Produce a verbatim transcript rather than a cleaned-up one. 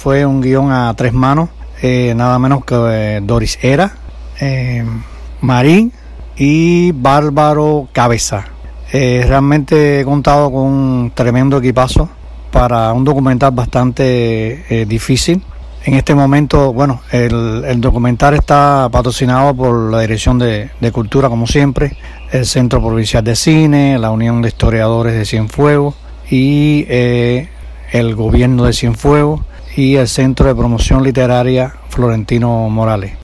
fue un guión a tres manos, eh, nada menos que eh, Doris Era, eh, Marín y Bárbaro Cabeza. Eh, realmente he contado con un tremendo equipazo para un documental bastante eh, difícil. En este momento, bueno, el, el documental está patrocinado por la Dirección de, de Cultura, como siempre, el Centro Provincial de Cine, la Unión de Historiadores de Cienfuegos y eh, el Gobierno de Cienfuegos y el Centro de Promoción Literaria Florentino Morales.